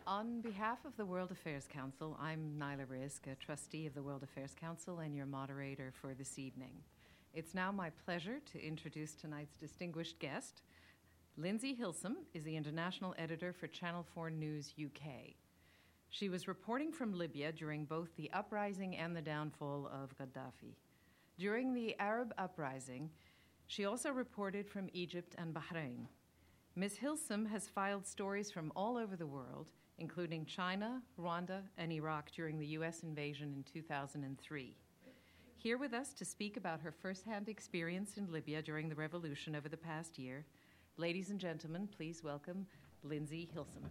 On behalf of the World Affairs Council, I'm Nyla Rizk, a trustee of the World Affairs Council and your moderator for this evening. It's now my pleasure to introduce tonight's distinguished guest. Lindsay Hilsum is the international editor for Channel 4 News UK. She was reporting from Libya during both the uprising and the downfall of Gaddafi. During the Arab uprising, she also reported from Egypt and Bahrain. Ms. Hilsum has filed stories from all over the world, including China, Rwanda, and Iraq during the U.S. invasion in 2003. Here with us to speak about her first-hand experience in Libya during the revolution over the past year, ladies and gentlemen, please welcome Lindsay Hilsum.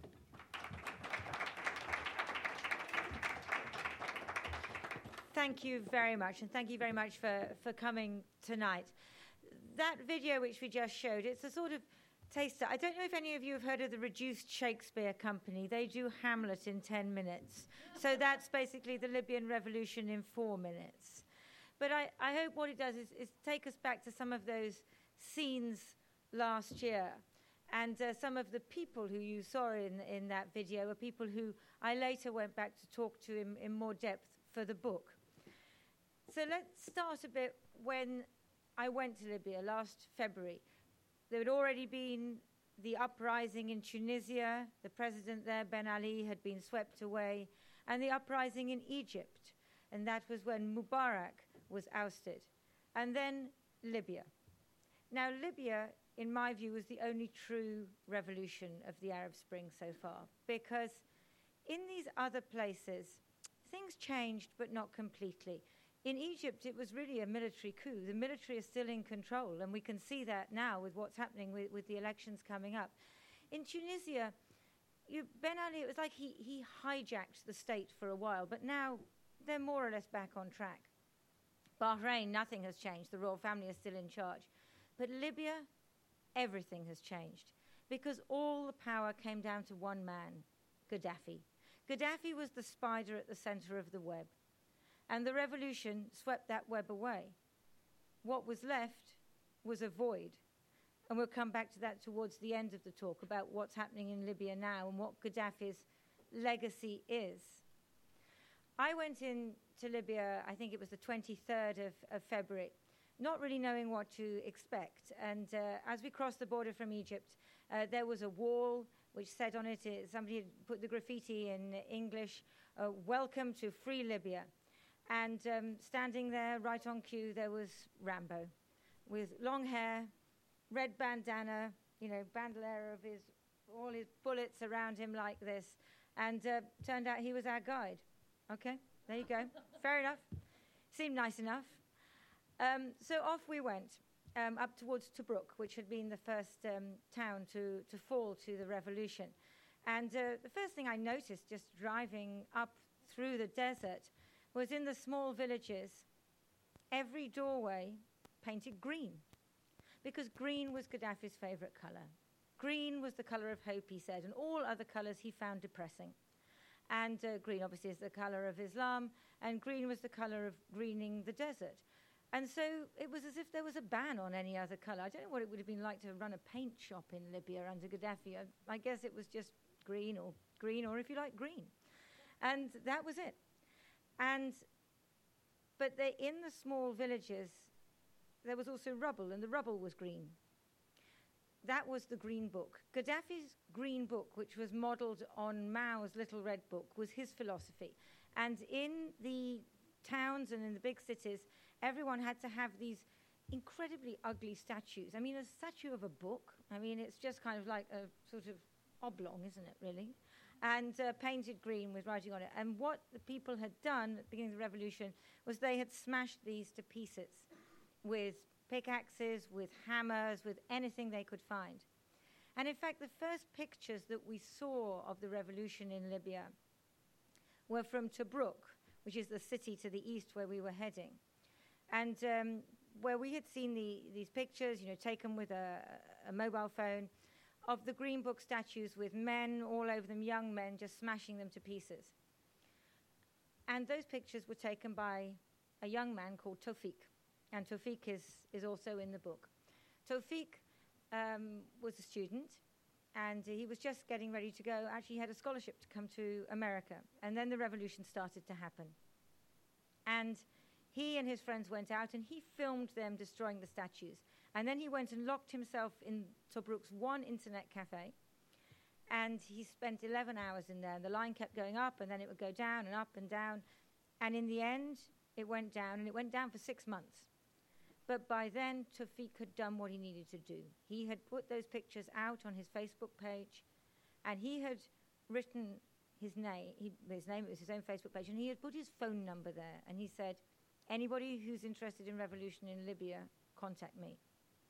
Thank you very much, and thank you very much for coming tonight. That video which we just showed, it's a sort of taster. I don't know if any of you have heard of the Reduced Shakespeare Company. They do Hamlet in 10 minutes. So that's basically the Libyan revolution in 4 minutes. But I hope what it does is take us back to some of those scenes last year. And some of the people who you saw in that video were people who I later went back to talk to in more depth for the book. So let's start a bit when I went to Libya last February. There had already been the uprising in Tunisia. The president there, Ben Ali, had been swept away. And the uprising in Egypt. And that was when Mubarak was ousted. And then Libya. Now, Libya, in my view, was the only true revolution of the Arab Spring so far. Because in these other places, things changed, but not completely. In Egypt, it was really a military coup. The military is still in control, and we can see that now with what's happening with the elections coming up. In Tunisia, Ben Ali, it was like he hijacked the state for a while, but now they're more or less back on track. Bahrain, nothing has changed. The royal family is still in charge. But Libya, everything has changed, because all the power came down to one man, Gaddafi. Gaddafi was the spider at the center of the web. And the revolution swept that web away. What was left was a void. And we'll come back to that towards the end of the talk about what's happening in Libya now and what Gaddafi's legacy is. I went into Libya, I think it was the 23rd of February, not really knowing what to expect. And as we crossed the border from Egypt, there was a wall which said on it, somebody had put the graffiti in English, "Welcome to Free Libya." And standing there, right on cue, there was Rambo, with long hair, red bandana, bandolier of all his bullets around him like this. And turned out he was our guide. Okay, there you go. Fair enough. Seemed nice enough. So off we went, up towards Tobruk, which had been the first town to fall to the revolution. And the first thing I noticed just driving up through the desert was in the small villages, every doorway painted green, because green was Gaddafi's favorite color. Green was the color of hope, he said, and all other colors he found depressing. And green, obviously, is the color of Islam, and green was the color of greening the desert. And so it was as if there was a ban on any other color. I don't know what it would have been like to run a paint shop in Libya under Gaddafi. I guess it was just green, or if you like, green. And that was it. But in the small villages, there was also rubble, and the rubble was green. That was the Green Book. Gaddafi's Green Book, which was modeled on Mao's Little Red Book, was his philosophy. And in the towns and in the big cities, everyone had to have these incredibly ugly statues. I mean, a statue of a book, it's just kind of like a sort of oblong, isn't it, really? And painted green with writing on it. And what the people had done at the beginning of the revolution was they had smashed these to pieces with pickaxes, with hammers, with anything they could find. And in fact, the first pictures that we saw of the revolution in Libya were from Tobruk, which is the city to the east where we were heading. And where we had seen these pictures, taken with a mobile phone, of the Green Book statues with men all over them, young men, just smashing them to pieces. And those pictures were taken by a young man called Tawfiq. And Tawfiq is also in the book. Tawfiq was a student, and he was just getting ready to go. Actually, he had a scholarship to come to America, and then the revolution started to happen. And he and his friends went out, and he filmed them destroying the statues. And then he went and locked himself in Tobruk's one internet cafe, and he spent 11 hours in there. The line kept going up, and then it would go down and up and down. And in the end, it went down, and it went down for 6 months. But by then, Tawfiq had done what he needed to do. He had put those pictures out on his Facebook page, and he had written his name. It was his own Facebook page, and he had put his phone number there. And he said, anybody who's interested in revolution in Libya, contact me.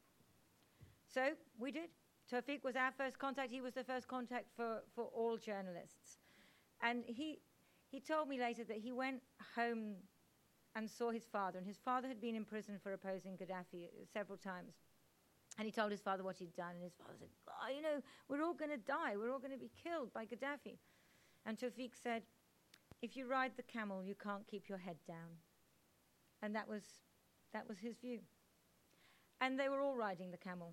So we did. Tawfiq was our first contact. He was the first contact for all journalists. And he told me later that he went home and saw his father, and his father had been in prison for opposing Gaddafi several times. And he told his father what he'd done, and his father said, oh, you know, we're all going to die. We're all going to be killed by Gaddafi. And Tawfiq said, if you ride the camel, you can't keep your head down. And that was his view. And they were all riding the camel.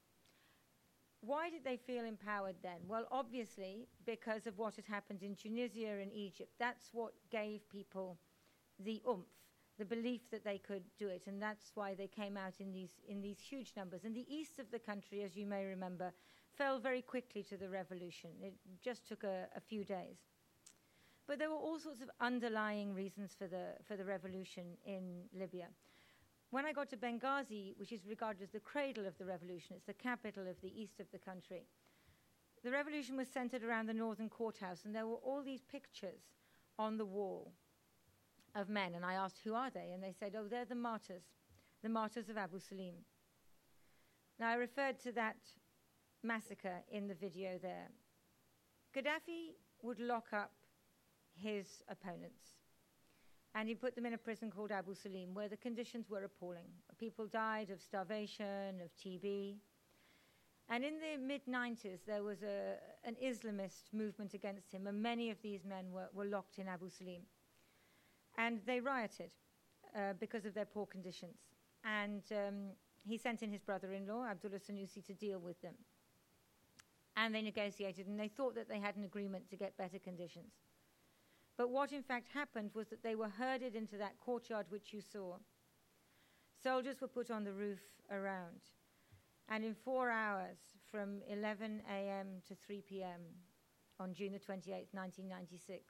Why did they feel empowered then? Well, obviously, because of what had happened in Tunisia and Egypt. That's what gave people the oomph, the belief that they could do it, and that's why they came out in these huge numbers. And the east of the country, as you may remember, fell very quickly to the revolution. It just took a few days. But there were all sorts of underlying reasons for the revolution in Libya. When I got to Benghazi, which is regarded as the cradle of the revolution, it's the capital of the east of the country, the revolution was centered around the northern courthouse, and there were all these pictures on the wall of men. And I asked, who are they? And they said, oh, they're the martyrs of Abu Salim. Now, I referred to that massacre in the video there. Gaddafi would lock up his opponents, and he put them in a prison called Abu Salim, where the conditions were appalling. People died of starvation, of TB. And in the mid-90s, there was an Islamist movement against him, and many of these men were locked in Abu Salim. And they rioted because of their poor conditions. And he sent in his brother-in-law, Abdullah Sanusi, to deal with them. And they negotiated, and they thought that they had an agreement to get better conditions. But what in fact happened was that they were herded into that courtyard which you saw. Soldiers were put on the roof around. And in 4 hours, from 11 a.m. to 3 p.m. on June the 28th, 1996,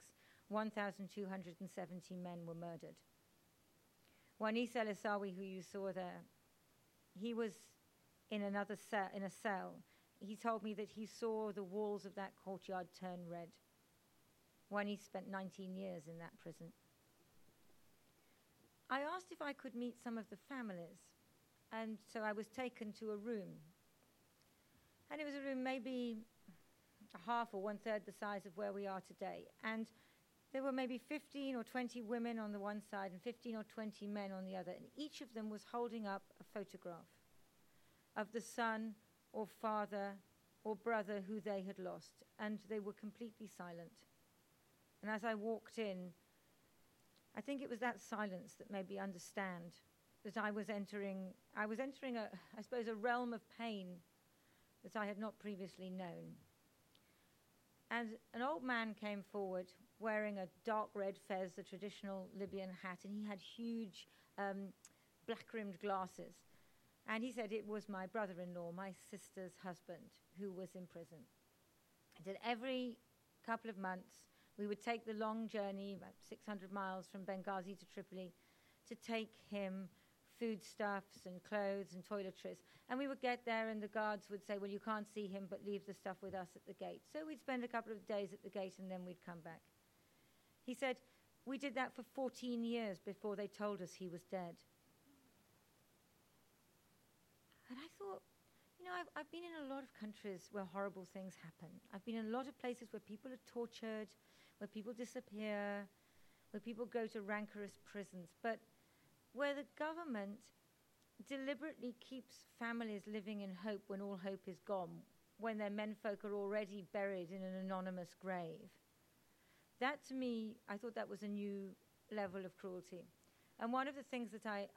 1,270 men were murdered. Wanis El-Isawi, who you saw there, he was in another cell, in a cell. He told me that he saw the walls of that courtyard turn red. Wanis spent 19 years in that prison. I asked if I could meet some of the families, and so I was taken to a room. And it was a room maybe a half or one-third the size of where we are today. And there were maybe 15 or 20 women on the one side and 15 or 20 men on the other, and each of them was holding up a photograph of the son or father or brother who they had lost, and they were completely silent. And as I walked in, I think it was that silence that made me understand that I was entering a realm of pain that I had not previously known. And an old man came forward wearing a dark red fez, the traditional Libyan hat, and he had huge black-rimmed glasses. And he said it was my brother-in-law, my sister's husband, who was in prison. He said every couple of months we would take the long journey, about 600 miles from Benghazi to Tripoli, to take him foodstuffs and clothes and toiletries. And we would get there and the guards would say, well, you can't see him, but leave the stuff with us at the gate. So we'd spend a couple of days at the gate and then we'd come back. He said, we did that for 14 years before they told us he was dead. And I thought, you know, I've been in a lot of countries where horrible things happen. I've been in a lot of places where people are tortured, where people disappear, where people go to rancorous prisons, but where the government deliberately keeps families living in hope when all hope is gone, when their menfolk are already buried in an anonymous grave. That, to me, I thought that was a new level of cruelty. And one of the things that I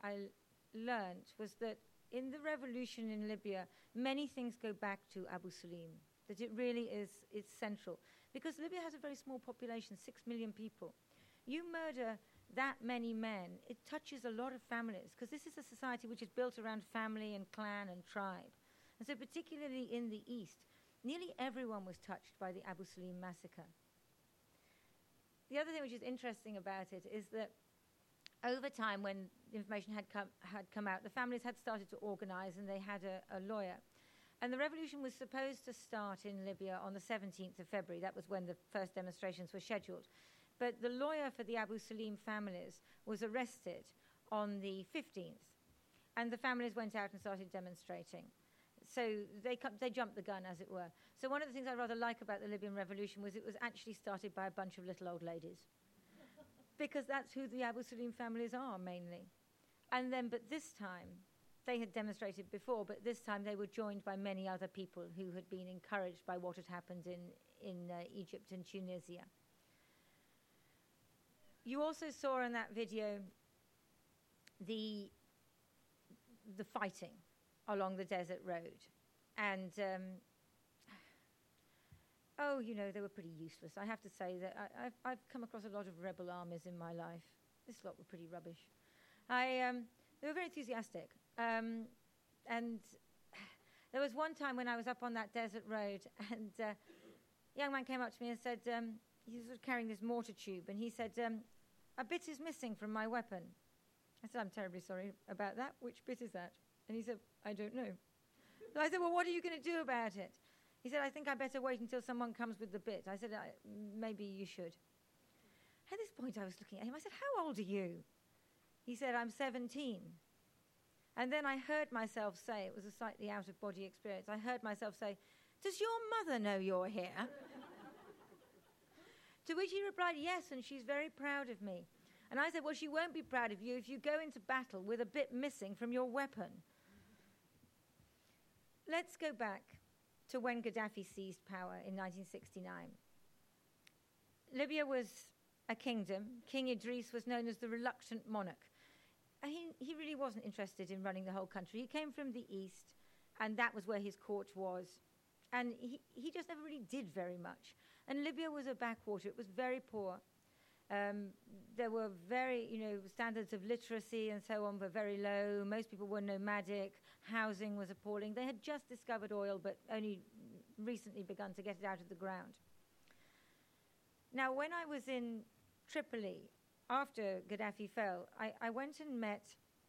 learned was that in the revolution in Libya, many things go back to Abu Salim. that it really is central. Because Libya has a very small population, 6 million people. You murder that many men, it touches a lot of families, because this is a society which is built around family and clan and tribe. And so particularly in the east, nearly everyone was touched by the Abu Salim massacre. The other thing which is interesting about it is that over time, when the information had come out, the families had started to organize, and they had a lawyer. And the revolution was supposed to start in Libya on the 17th of February. That was when the first demonstrations were scheduled. But the lawyer for the Abu Salim families was arrested on the 15th. And the families went out and started demonstrating. So they jumped the gun, as it were. So one of the things I rather like about the Libyan revolution was it was actually started by a bunch of little old ladies. Because that's who the Abu Salim families are, mainly. And then, but this time, they had demonstrated before, but this time they were joined by many other people who had been encouraged by what had happened in Egypt and Tunisia. You also saw in that video the fighting along the desert road. And, they were pretty useless. I have to say that I've come across a lot of rebel armies in my life. This lot were pretty rubbish. They were very enthusiastic. And there was one time when I was up on that desert road, and a young man came up to me and said, he was carrying this mortar tube, and he said, a bit is missing from my weapon. I said, I'm terribly sorry about that. Which bit is that? And he said, I don't know. So I said, well, what are you going to do about it? He said, I think I better wait until someone comes with the bit. I said, maybe you should. At this point, I was looking at him. I said, how old are you? He said, I'm 17. And then I heard myself say, it was a slightly out-of-body experience, I heard myself say, does your mother know you're here? To which he replied, yes, and she's very proud of me. And I said, well, she won't be proud of you if you go into battle with a bit missing from your weapon. Let's go back to when Gaddafi seized power in 1969. Libya was a kingdom. King Idris was known as the reluctant monarch. He really wasn't interested in running the whole country. He came from the east, and that was where his court was. And he just never really did very much. And Libya was a backwater. It was very poor. There were standards of literacy and so on were very low. Most people were nomadic. Housing was appalling. They had just discovered oil, but only recently begun to get it out of the ground. Now, when I was in Tripoli, after Gaddafi fell, I went and met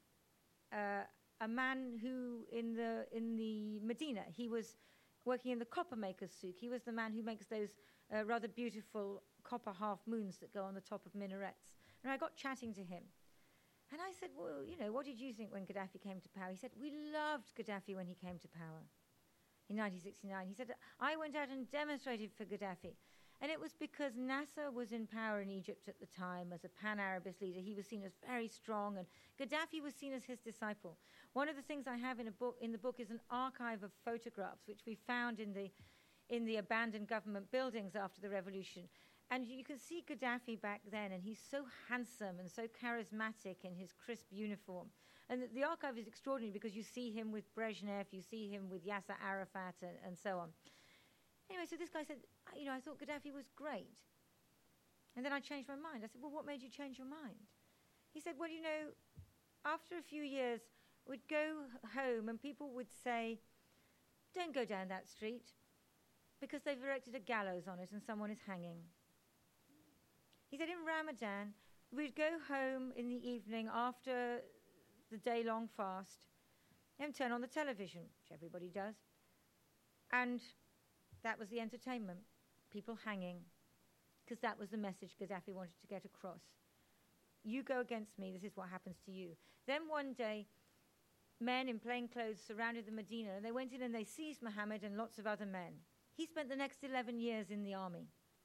a man who, in the Medina, he was working in the copper maker's souk. He was the man who makes those rather beautiful copper half moons that go on the top of minarets. And I got chatting to him. And I said, well, what did you think when Gaddafi came to power? He said, we loved Gaddafi when he came to power in 1969. He said, I went out and demonstrated for Gaddafi. And it was because Nasser was in power in Egypt at the time as a pan-Arabist leader. He was seen as very strong, and Gaddafi was seen as his disciple. One of the things I have in the book is an archive of photographs which we found in the abandoned government buildings after the revolution. And you can see Gaddafi back then, and he's so handsome and so charismatic in his crisp uniform. And the archive is extraordinary because you see him with Brezhnev, you see him with Yasser Arafat, and so on. Anyway, so this guy said, I thought Gaddafi was great. And then I changed my mind. I said, well, what made you change your mind? He said, well, after a few years, we'd go home and people would say, don't go down that street because they've erected a gallows on it and someone is hanging. He said, in Ramadan, we'd go home in the evening after the day-long fast and turn on the television, which everybody does. And that was the entertainment, people hanging, because that was the message Gaddafi wanted to get across. You go against me, this is what happens to you. Then one day, men in plain clothes surrounded the Medina, and they went in and they seized Muhammad and lots of other men. He spent the next 11 years in the army.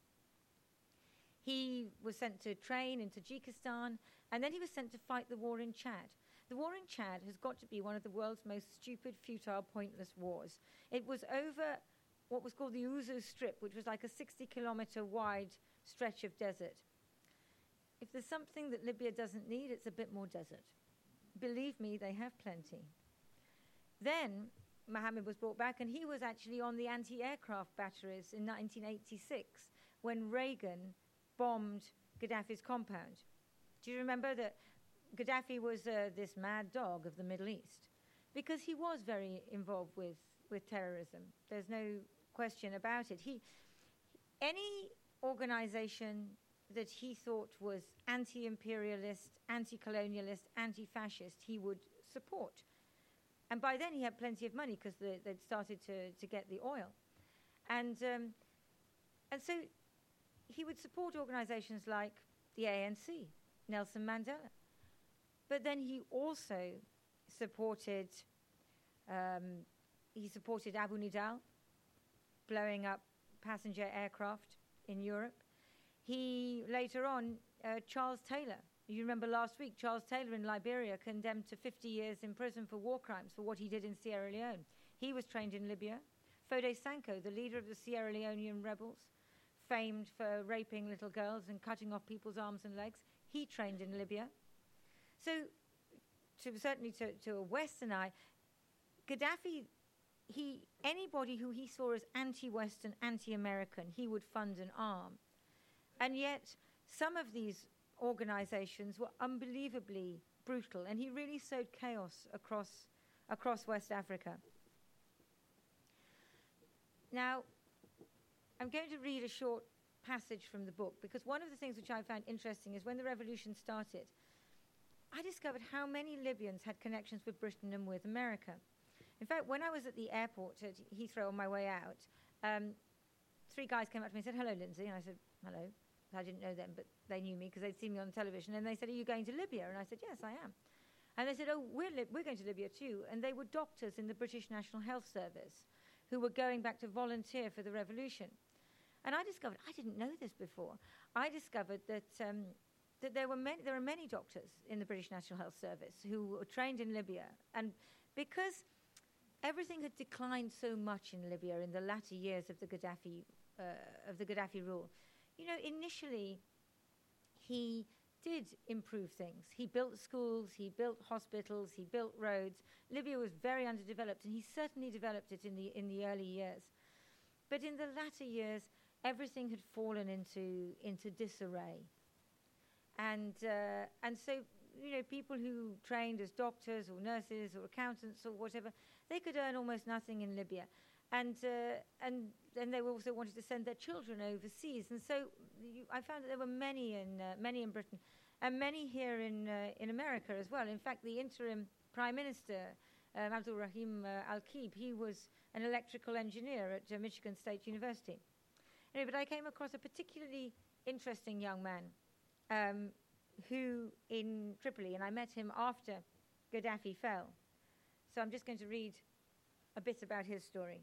He was sent to train in Tajikistan, and then he was sent to fight the war in Chad. The war in Chad has got to be one of the world's most stupid, futile, pointless wars. It was over what was called the Ouzo Strip, which was like a 60-kilometer wide stretch of desert. If there's something that Libya doesn't need, it's a bit more desert. Believe me, they have plenty. Then Mohammed was brought back, and he was actually on the anti-aircraft batteries in 1986 when Reagan bombed Gaddafi's compound. Do you remember that Gaddafi was this mad dog of the Middle East? Because he was very involved with terrorism. There's no question about it. Any organization that he thought was anti-imperialist, anti-colonialist, anti-fascist, he would support. And by then he had plenty of money because they'd started to get the oil. And so he would support organizations like the ANC, Nelson Mandela. But then he also supported Abu Nidal, blowing up passenger aircraft in Europe. He, later on, Charles Taylor. You remember last week, Charles Taylor in Liberia condemned to 50 years in prison for war crimes for what he did in Sierra Leone. He was trained in Libya. Foday Sanko, the leader of the Sierra Leonean rebels, famed for raping little girls and cutting off people's arms and legs, he trained in Libya. So, certainly to a Western eye, Gaddafi, anybody who he saw as anti-Western, anti-American, he would fund and arm. And yet, some of these organizations were unbelievably brutal, and he really sowed chaos across West Africa. Now, I'm going to read a short passage from the book, because one of the things which I found interesting is when the revolution started, I discovered how many Libyans had connections with Britain and with America. In fact, when I was at the airport at Heathrow on my way out, 3 guys came up to me and said, "Hello, Lindsay." And I said, "Hello." I didn't know them, but they knew me because they'd seen me on television. And they said, "Are you going to Libya?" And I said, "Yes, I am." And they said, "Oh, we're going to Libya too." And they were doctors in the British National Health Service who were going back to volunteer for the revolution. And I discovered, I didn't know this before, I discovered that there are many doctors in the British National Health Service who were trained in Libya. And because everything had declined so much in Libya in the latter years of the Gaddafi rule, you know, initially he did improve things. He built schools, he built hospitals, he built roads. Libya was very underdeveloped, and he certainly developed it in the early years. But in the latter years, everything had fallen into disarray. And so, you know, people who trained as doctors or nurses or accountants or whatever, they could earn almost nothing in Libya. And then they also wanted to send their children overseas. And so I found that there were many in Britain and many here in America as well. In fact, the interim Prime Minister, Abdul Rahim Al-Kib, he was an electrical engineer at Michigan State University. Anyway, but I came across a particularly interesting young man who in Tripoli, and I met him after Gaddafi fell. So I'm just going to read a bit about his story.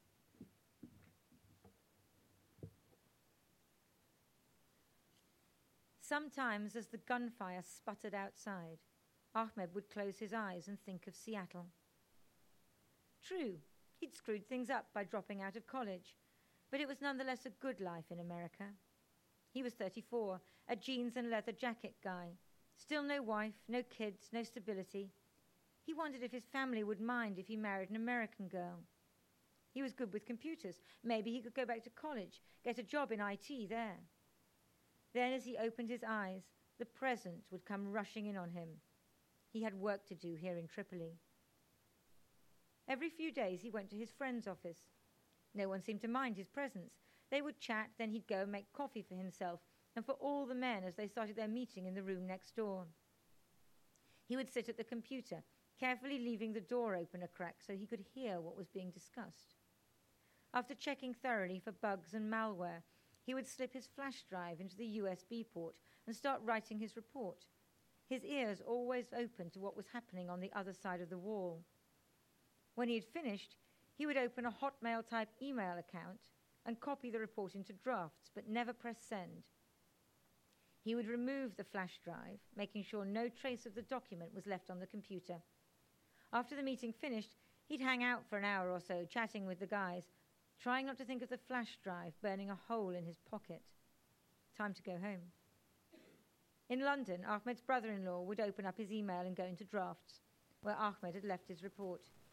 Sometimes, as the gunfire sputtered outside, Ahmed would close his eyes and think of Seattle. True, he'd screwed things up by dropping out of college, but it was nonetheless a good life in America. He was 34, a jeans and leather jacket guy. Still no wife, no kids, no stability. He wondered if his family would mind if he married an American girl. He was good with computers. Maybe he could go back to college, get a job in IT there. Then, as he opened his eyes, the present would come rushing in on him. He had work to do here in Tripoli. Every few days he went to his friend's office. No one seemed to mind his presence. They would chat, then he'd go and make coffee for himself and for all the men as they started their meeting in the room next door. He would sit at the computer, carefully leaving the door open a crack so he could hear what was being discussed. After checking thoroughly for bugs and malware, he would slip his flash drive into the USB port and start writing his report, his ears always open to what was happening on the other side of the wall. When he had finished, he would open a Hotmail-type email account and copy the report into drafts, but never press send. He would remove the flash drive, making sure no trace of the document was left on the computer. After the meeting finished, he'd hang out for an hour or so, chatting with the guys, trying not to think of the flash drive burning a hole in his pocket. Time to go home. In London, Ahmed's brother-in-law would open up his email and go into drafts, where Ahmed had left his report.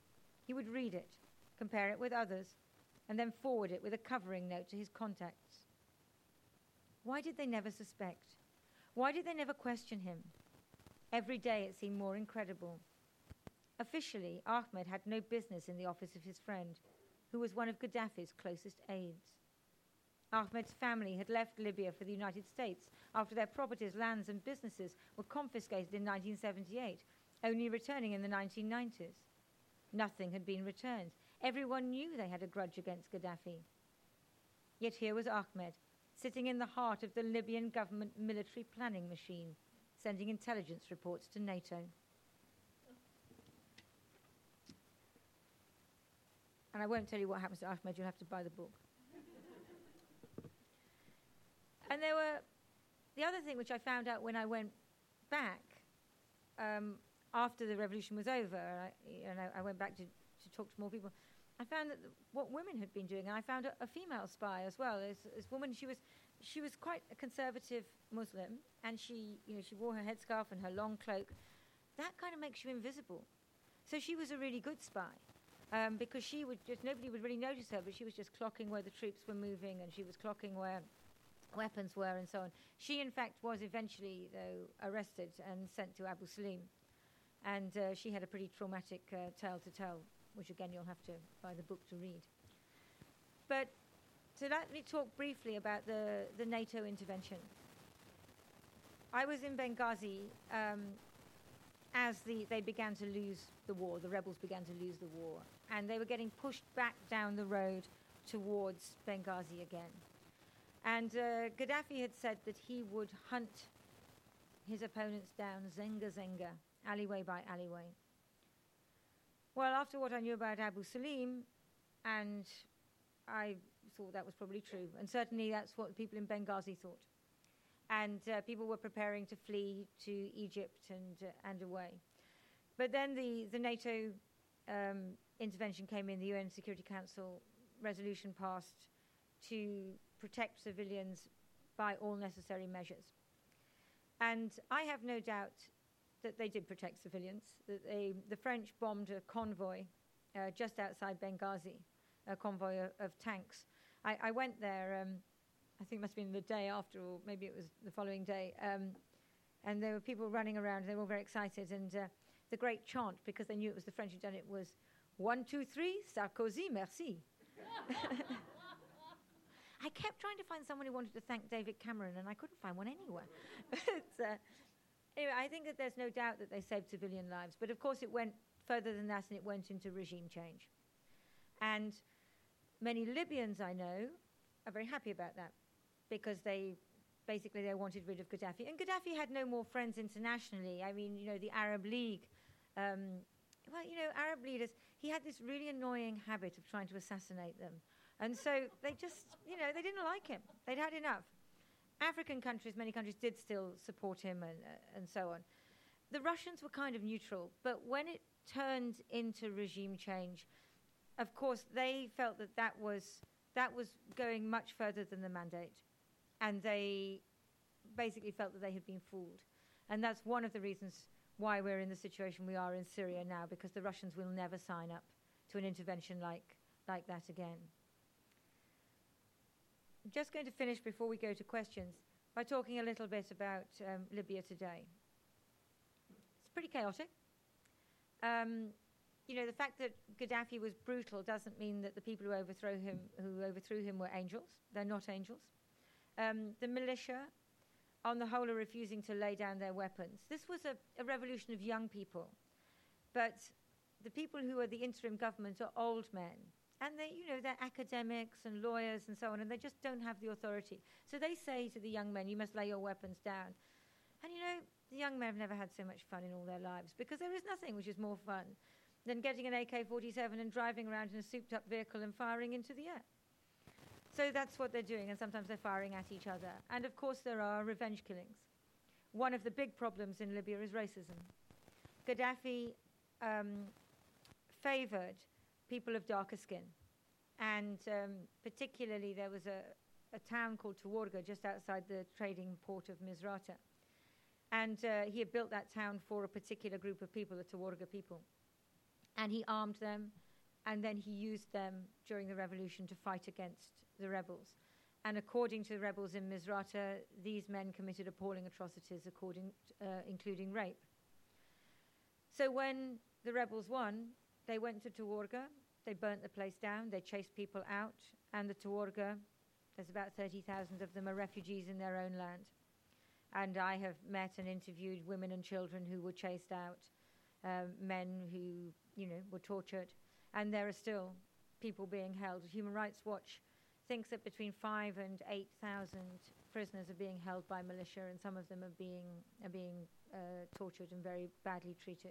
He would read it, compare it with others, and then forward it with a covering note to his contacts. Why did they never suspect? Why did they never question him? Every day it seemed more incredible. Officially, Ahmed had no business in the office of his friend, who was one of Gaddafi's closest aides. Ahmed's family had left Libya for the United States after their properties, lands, and businesses were confiscated in 1978, only returning in the 1990s. Nothing had been returned. Everyone knew they had a grudge against Gaddafi. Yet here was Ahmed, sitting in the heart of the Libyan government military planning machine, sending intelligence reports to NATO. And I won't tell you what happens to Ahmed, you'll have to buy the book. And the other thing which I found out when I went back, after the revolution was over, I went back to talk to more people, I found that what women had been doing, and I found a female spy as well. This woman, she was quite a conservative Muslim, and she wore her headscarf and her long cloak. That kind of makes you invisible. So she was a really good spy, because nobody would really notice her, but she was just clocking where the troops were moving, and she was clocking where weapons were, and so on. She, in fact, was eventually, though, arrested and sent to Abu Salim, and she had a pretty traumatic tale to tell, which again you'll have to buy the book to read. But so let me talk briefly about the NATO intervention. I was in Benghazi as they began to lose the war, the rebels began to lose the war, and they were getting pushed back down the road towards Benghazi again. And Gaddafi had said that he would hunt his opponents down zenga zenga, alleyway by alleyway. Well, after what I knew about Abu Salim, and I thought that was probably true, and certainly that's what the people in Benghazi thought. And people were preparing to flee to Egypt and away. But then the NATO intervention came in, the UN Security Council resolution passed to protect civilians by all necessary measures. And I have no doubt that they did protect civilians, that the French bombed a convoy just outside Benghazi, a convoy of tanks. I went there, I think it must have been the day after, or maybe it was the following day, and there were people running around, they were all very excited, and the great chant, because they knew it was the French who'd done it, was 1, 2, 3, Sarkozy, merci. I kept trying to find someone who wanted to thank David Cameron, and I couldn't find one anywhere. Anyway, I think that there's no doubt that they saved civilian lives. But of course, it went further than that, and it went into regime change. And many Libyans I know are very happy about that, because they wanted rid of Gaddafi. And Gaddafi had no more friends internationally. I mean, the Arab League. Arab leaders, he had this really annoying habit of trying to assassinate them. And so they just, they didn't like him. They'd had enough. African countries, many countries did still support him and so on. The Russians were kind of neutral, but when it turned into regime change, of course, they felt that was going much further than the mandate. And they basically felt that they had been fooled. And that's one of the reasons why we're in the situation we are in Syria now, because the Russians will never sign up to an intervention like that again. I'm just going to finish before we go to questions by talking a little bit about Libya today. It's pretty chaotic. The fact that Gaddafi was brutal doesn't mean that the people who overthrew him were angels. They're not angels. The militia, on the whole, are refusing to lay down their weapons. This was a revolution of young people, but the people who are the interim government are old men. And they're academics and lawyers and so on, and they just don't have the authority. So they say to the young men, you must lay your weapons down. And the young men have never had so much fun in all their lives, because there is nothing which is more fun than getting an AK-47 and driving around in a souped-up vehicle and firing into the air. So that's what they're doing, and sometimes they're firing at each other. And of course there are revenge killings. One of the big problems in Libya is racism. Gaddafi favored people of darker skin. And particularly there was a town called Tawarga just outside the trading port of Misrata. And he had built that town for a particular group of people, the Tawarga people. And he armed them, and then he used them during the revolution to fight against the rebels. And according to the rebels in Misrata, these men committed appalling atrocities, including rape. So when the rebels won, they went to Tuorga, they burnt the place down, they chased people out, and the Tuorga, there's about 30,000 of them, are refugees in their own land. And I have met and interviewed women and children who were chased out, men who, were tortured, and there are still people being held. Human Rights Watch thinks that between 5,000 and 8,000 prisoners are being held by militia, and some of them are being tortured and very badly treated.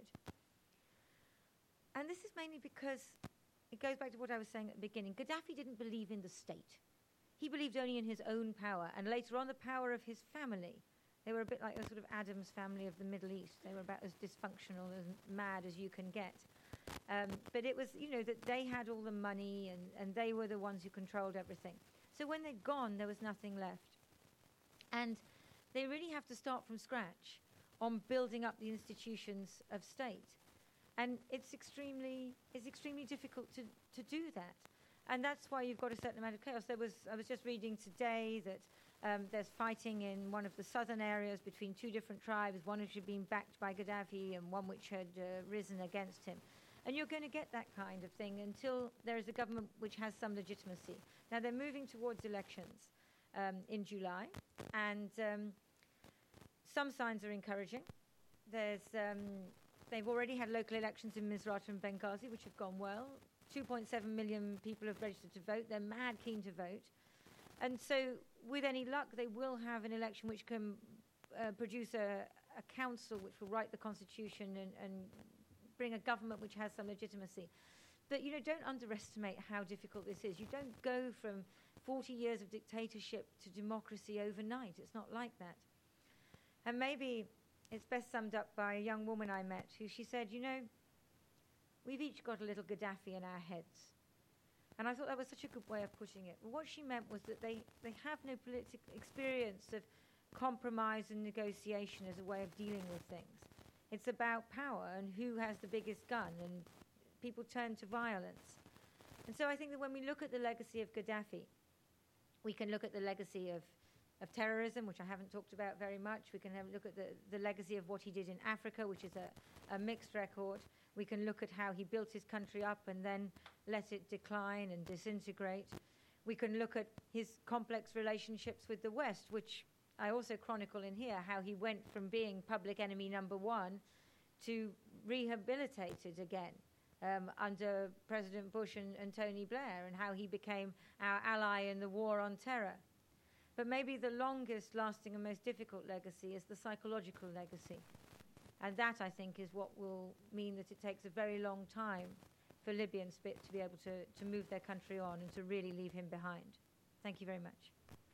And this is mainly because it goes back to what I was saying at the beginning. Gaddafi didn't believe in the state. He believed only in his own power, and later on the power of his family. They were a bit like the sort of Adams family of the Middle East. They were about as dysfunctional, as mad as you can get. But it was, that they had all the money and they were the ones who controlled everything. So when they'd gone, there was nothing left. And they really have to start from scratch on building up the institutions of state. And it's extremely difficult to do that. And that's why you've got a certain amount of chaos. I was just reading today that there's fighting in one of the southern areas between two different tribes, one which had been backed by Gaddafi and one which had risen against him. And you're going to get that kind of thing until there is a government which has some legitimacy. Now, they're moving towards elections in July, and some signs are encouraging. They've already had local elections in Misrata and Benghazi, which have gone well. 2.7 million people have registered to vote. They're mad keen to vote. And so, with any luck, they will have an election which can produce a council which will write the constitution and bring a government which has some legitimacy. But, don't underestimate how difficult this is. You don't go from 40 years of dictatorship to democracy overnight. It's not like that. And maybe it's best summed up by a young woman I met who she said, we've each got a little Gaddafi in our heads. And I thought that was such a good way of putting it. But what she meant was that they have no political experience of compromise and negotiation as a way of dealing with things. It's about power and who has the biggest gun, and people turn to violence. And so I think that when we look at the legacy of Gaddafi, we can look at the legacy of terrorism, which I haven't talked about very much. We can have a look at the legacy of what he did in Africa, which is a mixed record. We can look at how he built his country up and then let it decline and disintegrate. We can look at his complex relationships with the West, which I also chronicle in here, how he went from being public enemy number one to rehabilitated again under President Bush and Tony Blair, and how he became our ally in the war on terror. But maybe the longest lasting and most difficult legacy is the psychological legacy. And that, I think, is what will mean that it takes a very long time for Libyans to be able to move their country on and to really leave him behind. Thank you very much.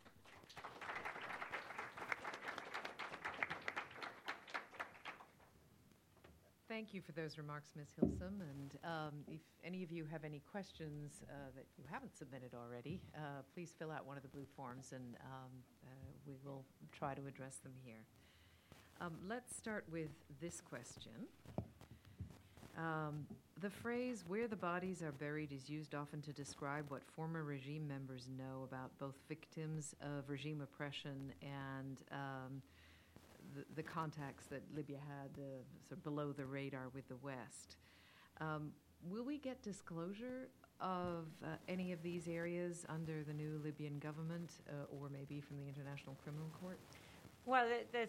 Thank you for those remarks, Ms. Hilsum. And if any of you have any questions that you haven't submitted already, please fill out one of the blue forms, and we will try to address them here. Let's start with this question. The phrase, "where the bodies are buried," is used often to describe what former regime members know about both victims of regime oppression and the contacts that Libya had sort of below the radar with the West. Will we get disclosure of any of these areas under the new Libyan government, or maybe from the International Criminal Court? Well, there's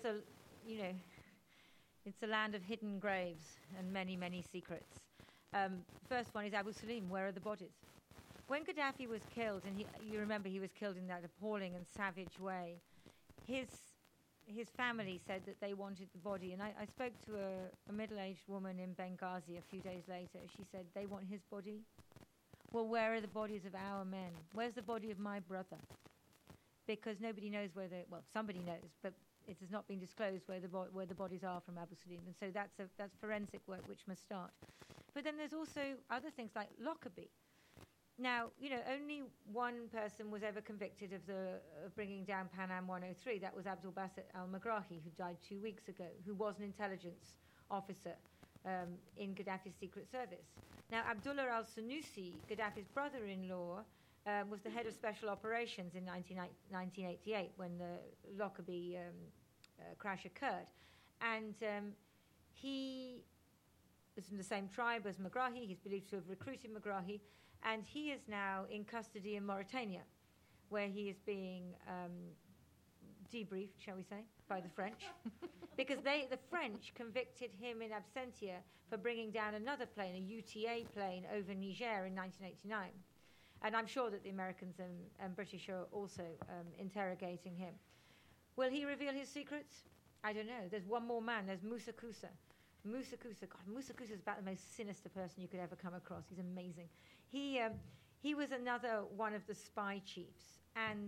it's a land of hidden graves and many, many secrets. First one is Abu Salim. Where are the bodies? When Gaddafi was killed, and you remember he was killed in that appalling and savage way, his family said that they wanted the body. And I spoke to a middle-aged woman in Benghazi a few days later. She said, they want his body? Well, where are the bodies of our men? Where's the body of my brother? Because nobody knows somebody knows, but it has not been disclosed where the bodies are from Abu Salim. And so that's forensic work which must start. But then there's also other things like Lockerbie. Now, only one person was ever convicted of bringing down Pan Am 103. That was Abdul Basit al-Magrahi, who died 2 weeks ago, who was an intelligence officer in Gaddafi's secret service. Now, Abdullah al-Sanusi, Gaddafi's brother-in-law, was the head of special operations in 1988 when the Lockerbie crash occurred. And he was from the same tribe as Megrahi. He's believed to have recruited Megrahi. And he is now in custody in Mauritania, where he is being debriefed, shall we say, by the French. Because the French convicted him in absentia for bringing down another plane, a UTA plane, over Niger in 1989. And I'm sure that the Americans and British are also interrogating him. Will he reveal his secrets? I don't know. There's one more man. There's Moussa Koussa. Moussa Koussa. God, Moussa Koussa is about the most sinister person you could ever come across. He's amazing. He was another one of the spy chiefs. And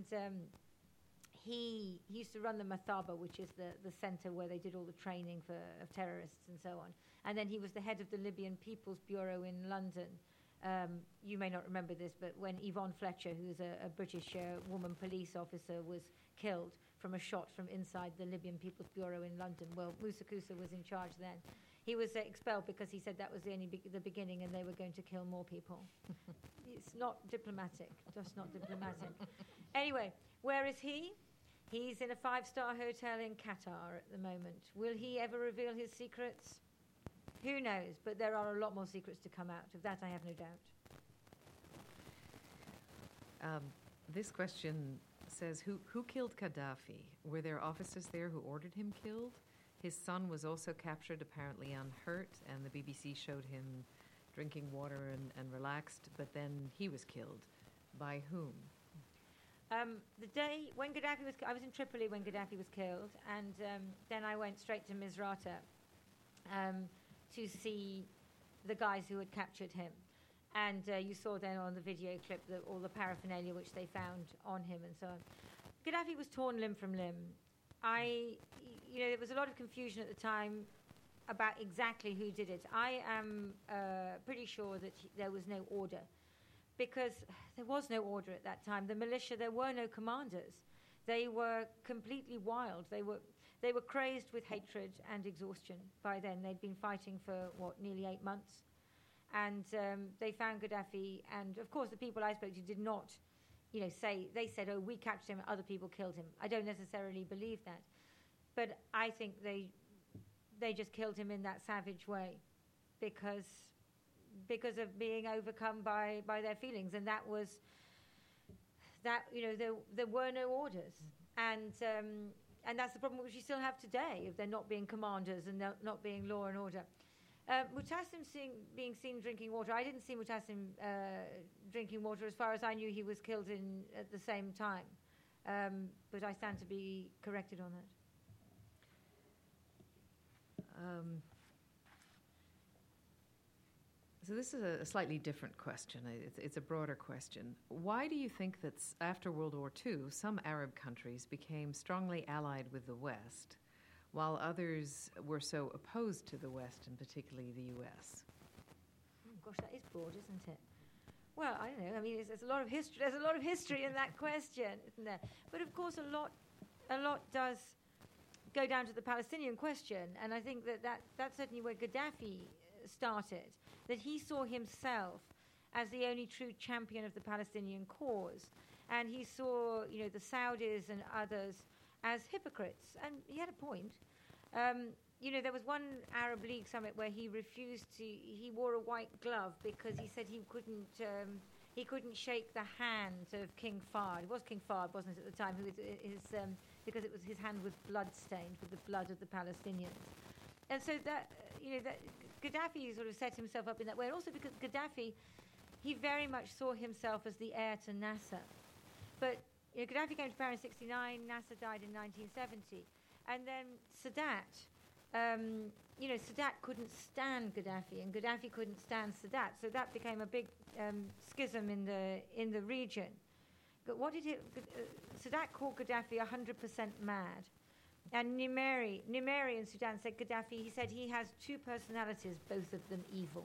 he used to run the Mathaba, which is the center where they did all the training of terrorists and so on. And then he was the head of the Libyan People's Bureau in London. You may not remember this, but when Yvonne Fletcher, who is a British woman police officer, was killed from a shot from inside the Libyan People's Bureau in London, well, Moussa Koussa was in charge then. He was expelled because he said that was the beginning and they were going to kill more people. It's not diplomatic, just not diplomatic. Anyway, where is he? He's in a 5-star hotel in Qatar at the moment. Will he ever reveal his secrets? Who knows? But there are a lot more secrets to come out. Of that, I have no doubt. This question says, who killed Gaddafi? Were there officers there who ordered him killed? His son was also captured, apparently unhurt, and the BBC showed him drinking water and relaxed, but then he was killed. By whom? The day when Gaddafi was I was in Tripoli when Gaddafi was killed, and then I went straight to Misrata to see the guys who had captured him. And you saw then on the video clip all the paraphernalia which they found on him and so on. Gaddafi was torn limb from limb. There was a lot of confusion at the time about exactly who did it. I am pretty sure that there was no order, because there was no order at that time. The militia, there were no commanders. They were completely wild. They were crazed with hatred and exhaustion by then. They'd been fighting for, nearly 8 months. And they found Gaddafi, and of course the people I spoke to did not, they said, oh, we captured him, other people killed him. I don't necessarily believe that. But I think they just killed him in that savage way because of being overcome by their feelings. And that was that, there were no orders. And that's the problem which we still have today, of there not being commanders and not being law and order. Mutassim being seen drinking water. I didn't see Mutassim drinking water. As far as I knew, he was killed at the same time. But I stand to be corrected on that. So this is a slightly different question. It's a broader question. Why do you think that after World War II, some Arab countries became strongly allied with the West, while others were so opposed to the West, and particularly the U.S.? Oh, gosh, that is broad, isn't it? Well, I don't know. I mean, there's a lot of history. There's a lot of history in that question, isn't there? But of course, a lot does go down to the Palestinian question, and I think that's certainly where Gaddafi started. That he saw himself as the only true champion of the Palestinian cause, and he saw, the Saudis and others as hypocrites, and he had a point. There was one Arab League summit where he refused to. He wore a white glove because he said he couldn't shake the hand of King Fahd. It was King Fahd, wasn't it, at the time? Who was because it was his hand was blood stained with the blood of the Palestinians, and so that Gaddafi sort of set himself up in that way, and also because Gaddafi, he very much saw himself as the heir to Nasser. But Gaddafi came to power in '69. Nasser died in 1970, and then Sadat. Sadat couldn't stand Gaddafi, and Gaddafi couldn't stand Sadat, so that became a big schism in the region. But Sadat called Gaddafi 100% mad. And Nimeri in Sudan said Gaddafi, he said he has two personalities, both of them evil.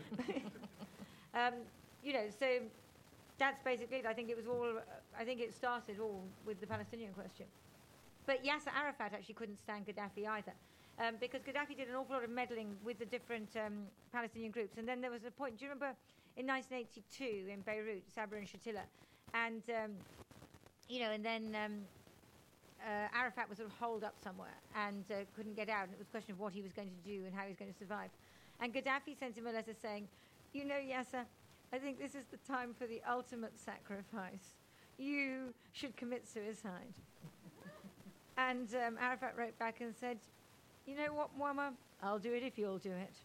So that's basically it. I think it started all with the Palestinian question. But Yasser Arafat actually couldn't stand Gaddafi either. because Gaddafi did an awful lot of meddling with the different Palestinian groups. And then there was a point, do you remember in 1982 in Beirut, Sabra and Shatila? And, and then Arafat was sort of holed up somewhere and couldn't get out. And it was a question of what he was going to do and how he was going to survive. And Gaddafi sent him a letter saying, Yasser, I think this is the time for the ultimate sacrifice. You should commit suicide. And Arafat wrote back and said, you know what, Muammar? I'll do it if you'll do it.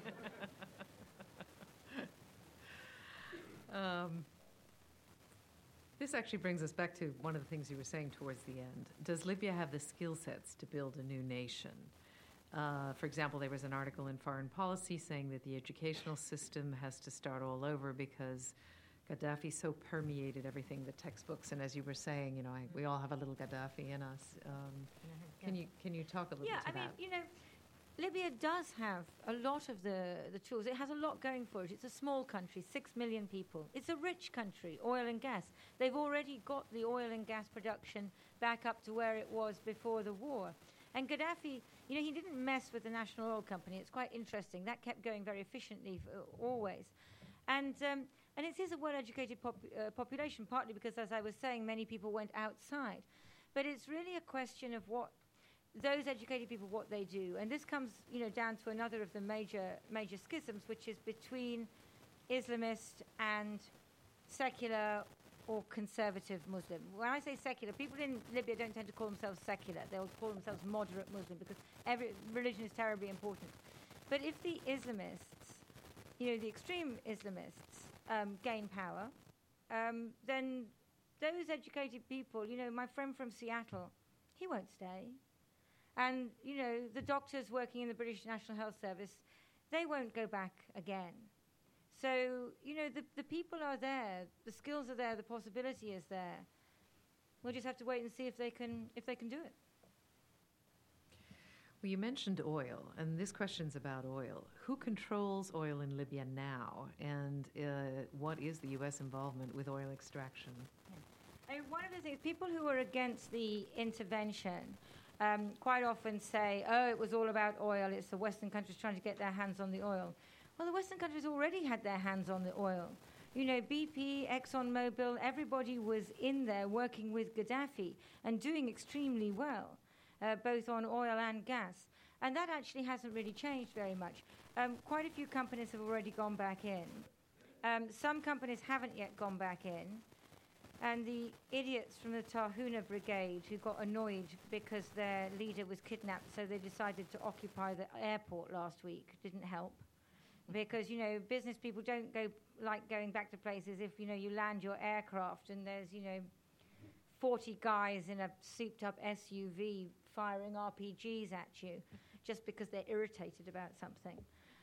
This actually brings us back to one of the things you were saying towards the end. Does Libya have the skill sets to build a new nation? For example, there was an article in Foreign Policy saying that the educational system has to start all over because Gaddafi so permeated everything, the textbooks, and as you were saying, we all have a little Gaddafi in us. Can you talk a little to that? Libya does have a lot of the tools. It has a lot going for it. It's a small country, 6 million people. It's a rich country, oil and gas. They've already got the oil and gas production back up to where it was before the war. And Gaddafi, he didn't mess with the National Oil Company. It's quite interesting. That kept going very efficiently always. And it is a well-educated population, partly because, as I was saying, many people went outside. But it's really a question of what those educated people, what they do. And this comes, down to another of the major schisms, which is between Islamist and secular or conservative Muslim. When I say secular, people in Libya don't tend to call themselves secular. They'll call themselves moderate Muslim because every religion is terribly important. But if the Islamists, the extreme Islamists, gain power, then those educated people, my friend from Seattle, he won't stay. And, the doctors working in the British National Health Service, they won't go back again. So, the people are there, the skills are there, the possibility is there. We'll just have to wait and see if they can do it. Well, you mentioned oil, and this question's about oil. Who controls oil in Libya now, and what is the U.S. involvement with oil extraction? Yeah. One of the things, people who are against the intervention quite often say, it was all about oil, it's the Western countries trying to get their hands on the oil. Well, the Western countries already had their hands on the oil. BP, ExxonMobil, everybody was in there working with Gaddafi and doing extremely well, both on oil and gas. And that actually hasn't really changed very much. Quite a few companies have already gone back in. Some companies haven't yet gone back in. And the idiots from the Tahuna Brigade who got annoyed because their leader was kidnapped, so they decided to occupy the airport last week, didn't help. Because, business people don't like going back to places if, you land your aircraft and there's, 40 guys in a souped-up SUV firing RPGs at you just because they're irritated about something.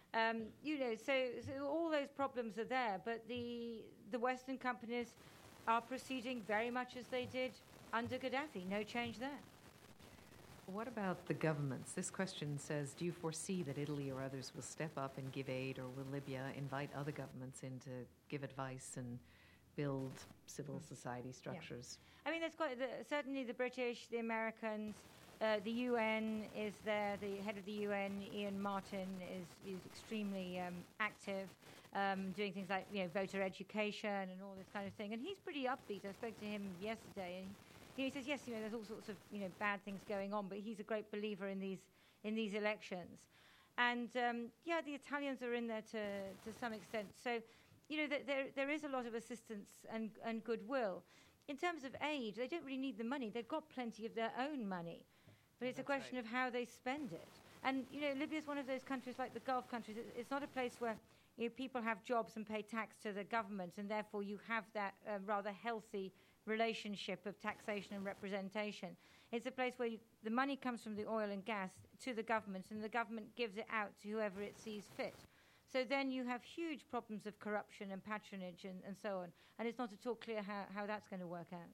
So all those problems are there, but the Western companies are proceeding very much as they did under Gaddafi. No change there. What about the governments? This question says, do you foresee that Italy or others will step up and give aid, or will Libya invite other governments in to give advice and build civil society structures? Yeah. I mean, certainly the British, the Americans, the UN is there. The head of the UN, Ian Martin, is extremely active, doing things like voter education and all this kind of thing. And he's pretty upbeat. I spoke to him yesterday, and he says, yes, there's all sorts of bad things going on, but he's a great believer in these elections. And the Italians are in there to some extent. So, there is a lot of assistance and goodwill. In terms of aid, they don't really need the money. They've got plenty of their own money. But it's a question of how they spend it. And, Libya is one of those countries like the Gulf countries. It's not a place where people have jobs and pay tax to the government, and therefore you have that rather healthy relationship of taxation and representation. It's a place where the money comes from the oil and gas to the government, and the government gives it out to whoever it sees fit. So then you have huge problems of corruption and patronage and so on. And it's not at all clear how that's going to work out.